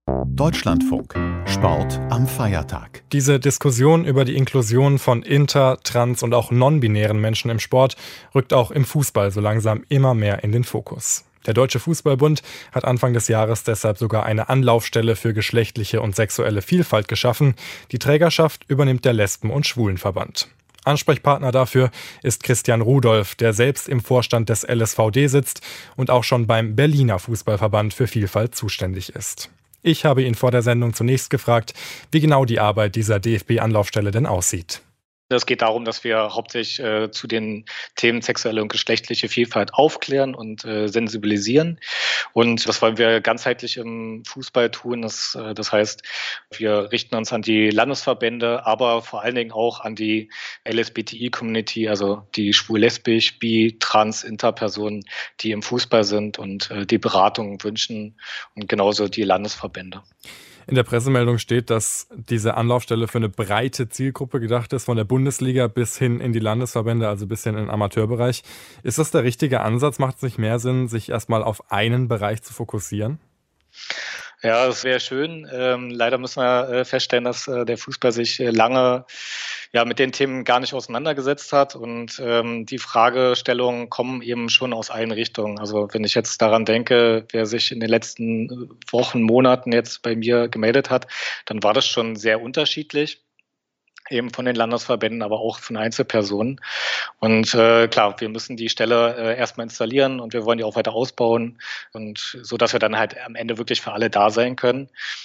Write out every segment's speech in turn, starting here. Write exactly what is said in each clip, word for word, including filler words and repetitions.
Deutschlandfunk. Sport am Feiertag. Diese Diskussion über die Inklusion von inter-, trans- und auch non-binären Menschen im Sport rückt auch im Fußball so langsam immer mehr in den Fokus. Der Deutsche Fußballbund hat Anfang des Jahres deshalb sogar eine Anlaufstelle für geschlechtliche und sexuelle Vielfalt geschaffen. Die Trägerschaft übernimmt der Lesben- und Schwulenverband. Ansprechpartner dafür ist Christian Rudolph, der selbst im Vorstand des L S V D sitzt und auch schon beim Berliner Fußballverband für Vielfalt zuständig ist. Ich habe ihn vor der Sendung zunächst gefragt, wie genau die Arbeit dieser D F B-Anlaufstelle denn aussieht. Es geht darum, dass wir hauptsächlich äh, zu den Themen sexuelle und geschlechtliche Vielfalt aufklären und äh, sensibilisieren. Und das wollen wir ganzheitlich im Fußball tun. Das, äh, das heißt, wir richten uns an die Landesverbände, aber vor allen Dingen auch an die L S B T I-Community, also die schwul, lesbisch, bi, trans, Interpersonen, die im Fußball sind und äh, die Beratungen wünschen, und genauso die Landesverbände. In der Pressemeldung steht, dass diese Anlaufstelle für eine breite Zielgruppe gedacht ist, von der Bundesliga bis hin in die Landesverbände, also bis hin in den Amateurbereich. Ist das der richtige Ansatz? Macht es nicht mehr Sinn, sich erstmal auf einen Bereich zu fokussieren? Ja, das wäre schön. Ähm, leider müssen wir äh, feststellen, dass äh, der Fußball sich äh, lange ja mit den Themen gar nicht auseinandergesetzt hat, und ähm, die Fragestellungen kommen eben schon aus allen Richtungen. Also wenn ich jetzt daran denke, wer sich in den letzten Wochen, Monaten jetzt bei mir gemeldet hat, dann war das schon sehr unterschiedlich. Eben von den Landesverbänden, aber auch von Einzelpersonen. Und äh, klar, wir müssen die Stelle äh, erstmal installieren, und wir wollen die auch weiter ausbauen, und so, dass wir dann halt am Ende wirklich für alle da sein können.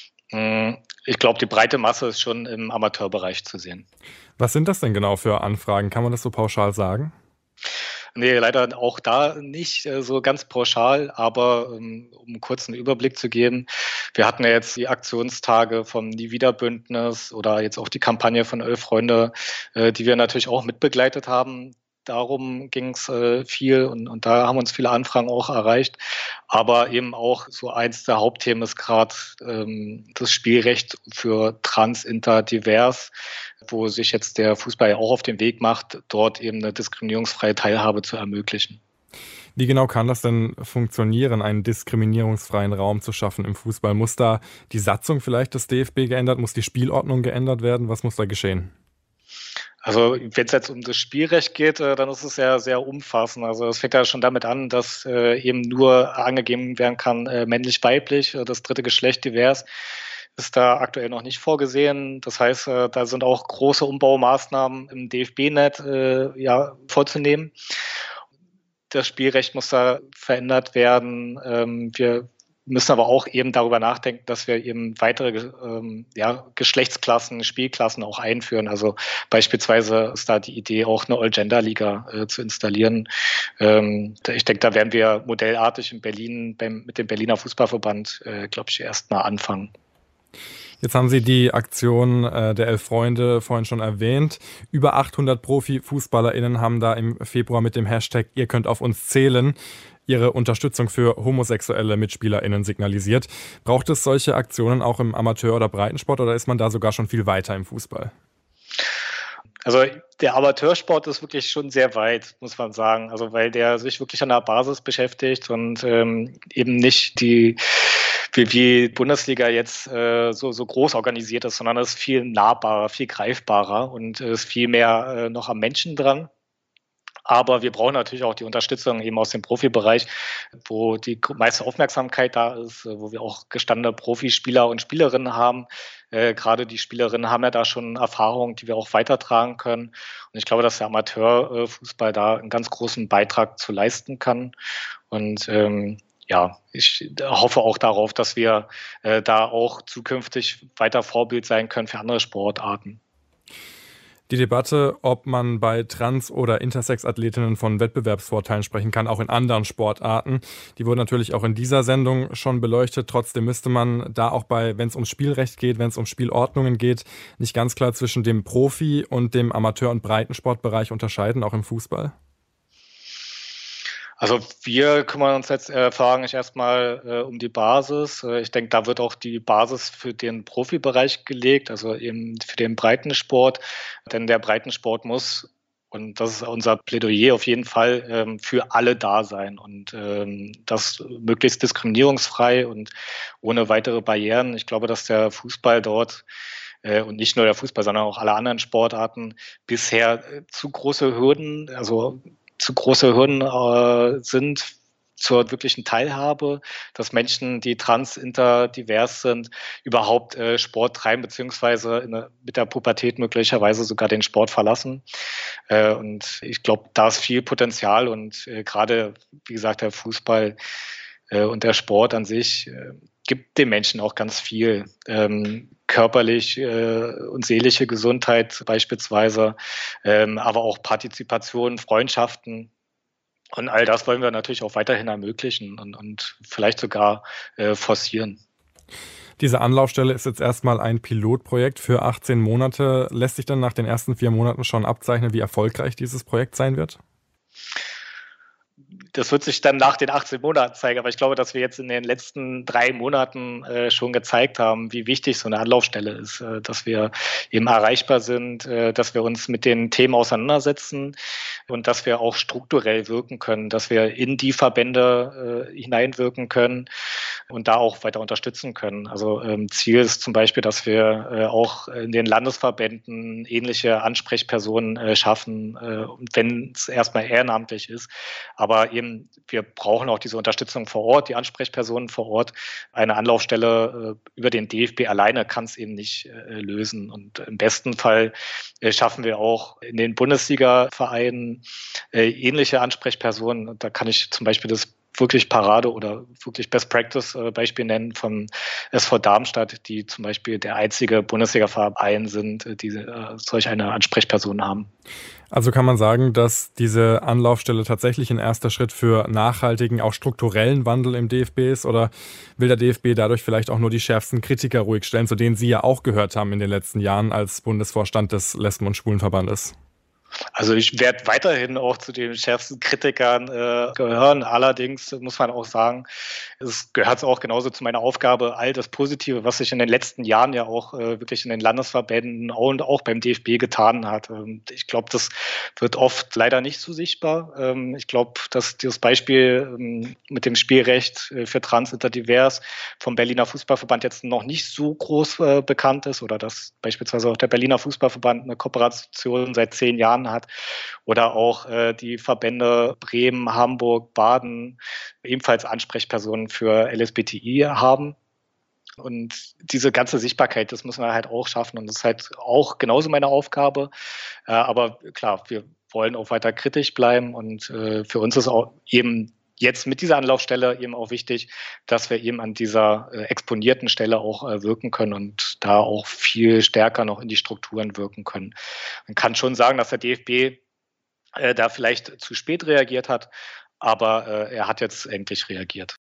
Ich glaube, die breite Masse ist schon im Amateurbereich zu sehen. Was sind das denn genau für Anfragen? Kann man das so pauschal sagen? Nee, leider auch da nicht äh, so ganz pauschal, aber ähm, um einen kurzen Überblick zu geben, wir hatten ja jetzt die Aktionstage vom Nie-Wieder-Bündnis oder jetzt auch die Kampagne von Elf Freunde, äh, die wir natürlich auch mitbegleitet haben. Darum ging es äh, viel, und, und da haben uns viele Anfragen auch erreicht. Aber eben auch so eins der Hauptthemen ist gerade ähm, das Spielrecht für Trans, Inter, Divers, wo sich jetzt der Fußball ja auch auf den Weg macht, dort eben eine diskriminierungsfreie Teilhabe zu ermöglichen. Wie genau kann das denn funktionieren, einen diskriminierungsfreien Raum zu schaffen im Fußball? Muss da die Satzung vielleicht des D F B geändert, muss die Spielordnung geändert werden? Was muss da geschehen? Also wenn es jetzt um das Spielrecht geht, äh, dann ist es ja sehr umfassend. Also es fängt ja schon damit an, dass äh, eben nur angegeben werden kann, äh, männlich-weiblich, äh, das dritte Geschlecht divers ist da aktuell noch nicht vorgesehen. Das heißt, äh, da sind auch große Umbaumaßnahmen im D F B-Net äh, ja, vorzunehmen. Das Spielrecht muss da verändert werden. Ähm, wir müssen aber auch eben darüber nachdenken, dass wir eben weitere ähm, ja, Geschlechtsklassen, Spielklassen auch einführen. Also beispielsweise ist da die Idee, auch eine All-Gender-Liga äh, zu installieren. Ähm, ich denke, da werden wir modellartig in Berlin beim, mit dem Berliner Fußballverband, äh, glaube ich, erst mal anfangen. Jetzt haben Sie die Aktion äh, der Elf Freunde vorhin schon erwähnt. Über achthundert Profi-FußballerInnen haben da im Februar mit dem Hashtag "Ihr könnt auf uns zählen" ihre Unterstützung für homosexuelle MitspielerInnen signalisiert. Braucht es solche Aktionen auch im Amateur- oder Breitensport, oder ist man da sogar schon viel weiter im Fußball? Also der Amateursport ist wirklich schon sehr weit, muss man sagen. Also weil der sich wirklich an der Basis beschäftigt und ähm, eben nicht die wie die Bundesliga jetzt äh, so, so groß organisiert ist, sondern es ist viel nahbarer, viel greifbarer und ist viel mehr äh, noch am Menschen dran. Aber wir brauchen natürlich auch die Unterstützung eben aus dem Profibereich, wo die meiste Aufmerksamkeit da ist, wo wir auch gestandene Profispieler und Spielerinnen haben. Äh, gerade die Spielerinnen haben ja da schon Erfahrungen, die wir auch weitertragen können. Und ich glaube, dass der Amateurfußball da einen ganz großen Beitrag zu leisten kann. Und ähm, ja, ich hoffe auch darauf, dass wir äh, da auch zukünftig weiter Vorbild sein können für andere Sportarten. Die Debatte, ob man bei Trans- oder Intersex-Athletinnen von Wettbewerbsvorteilen sprechen kann, auch in anderen Sportarten, die wurde natürlich auch in dieser Sendung schon beleuchtet. Trotzdem müsste man da auch bei, wenn es ums Spielrecht geht, wenn es um Spielordnungen geht, nicht ganz klar zwischen dem Profi- und dem Amateur- und Breitensportbereich unterscheiden, auch im Fußball? Also wir kümmern uns jetzt äh, vorrangig erstmal äh, um die Basis. Äh, ich denke, da wird auch die Basis für den Profibereich gelegt, also eben für den Breitensport. Denn der Breitensport muss Und das ist unser Plädoyer auf jeden Fall ähm, für alle da sein und ähm, das möglichst diskriminierungsfrei und ohne weitere Barrieren. Ich glaube, dass der Fußball dort äh, und nicht nur der Fußball, sondern auch alle anderen Sportarten bisher äh, zu große Hürden, also zu große Hürden äh, sind zur wirklichen Teilhabe, dass Menschen, die trans, inter, divers sind, überhaupt äh, Sport treiben, beziehungsweise in der, mit der Pubertät möglicherweise sogar den Sport verlassen. Äh, und ich glaube, da ist viel Potenzial und äh, gerade, wie gesagt, der Fußball äh, und der Sport an sich äh, gibt den Menschen auch ganz viel. Ähm, körperlich äh, und seelische Gesundheit beispielsweise, ähm, aber auch Partizipation, Freundschaften. Und all das wollen wir natürlich auch weiterhin ermöglichen und, und vielleicht sogar äh, forcieren. Diese Anlaufstelle ist jetzt erstmal ein Pilotprojekt für achtzehn Monate. Lässt sich dann nach den ersten vier Monaten schon abzeichnen, wie erfolgreich dieses Projekt sein wird? Das wird sich dann nach den achtzehn Monaten zeigen, aber ich glaube, dass wir jetzt in den letzten drei Monaten äh, schon gezeigt haben, wie wichtig so eine Anlaufstelle ist, äh, dass wir eben erreichbar sind, äh, dass wir uns mit den Themen auseinandersetzen und dass wir auch strukturell wirken können, dass wir in die Verbände äh, hineinwirken können und da auch weiter unterstützen können. Also ähm, Ziel ist zum Beispiel, dass wir äh, auch in den Landesverbänden ähnliche Ansprechpersonen äh, schaffen, äh, wenn es erstmal ehrenamtlich ist. Aber eben, wir brauchen auch diese Unterstützung vor Ort, die Ansprechpersonen vor Ort. Eine Anlaufstelle äh, über den D F B alleine kann es eben nicht äh, lösen. Und im besten Fall äh, schaffen wir auch in den Bundesliga-Vereinen äh, ähnliche Ansprechpersonen. Und da kann ich zum Beispiel das wirklich Parade oder wirklich Best-Practice-Beispiel nennen vom S V Darmstadt, die zum Beispiel der einzige Bundesliga-Verein sind, die äh, solch eine Ansprechperson haben. Also kann man sagen, dass diese Anlaufstelle tatsächlich ein erster Schritt für nachhaltigen, auch strukturellen Wandel im D F B ist? Oder will der D F B dadurch vielleicht auch nur die schärfsten Kritiker ruhig stellen, zu denen Sie ja auch gehört haben in den letzten Jahren als Bundesvorstand des Lesben- und Schwulenverbandes? Also ich werde weiterhin auch zu den schärfsten Kritikern äh, gehören. Allerdings muss man auch sagen, es gehört auch genauso zu meiner Aufgabe, all das Positive, was sich in den letzten Jahren ja auch äh, wirklich in den Landesverbänden und auch beim D F B getan hat. Ähm, ich glaube, das wird oft leider nicht so sichtbar. Ähm, ich glaube, dass dieses Beispiel ähm, mit dem Spielrecht äh, für Trans, Inter, Divers vom Berliner Fußballverband jetzt noch nicht so groß äh, bekannt ist oder dass beispielsweise auch der Berliner Fußballverband eine Kooperation seit zehn Jahren hat oder auch äh, die Verbände Bremen, Hamburg, Baden ebenfalls Ansprechpersonen für L S B T I haben. Und diese ganze Sichtbarkeit, das müssen wir halt auch schaffen und das ist halt auch genauso meine Aufgabe. Äh, aber klar, wir wollen auch weiter kritisch bleiben und äh, für uns ist auch eben jetzt mit dieser Anlaufstelle eben auch wichtig, dass wir eben an dieser äh, exponierten Stelle auch äh, wirken können und da auch viel stärker noch in die Strukturen wirken können. Man kann schon sagen, dass der D F B äh, da vielleicht zu spät reagiert hat, aber äh, er hat jetzt endlich reagiert.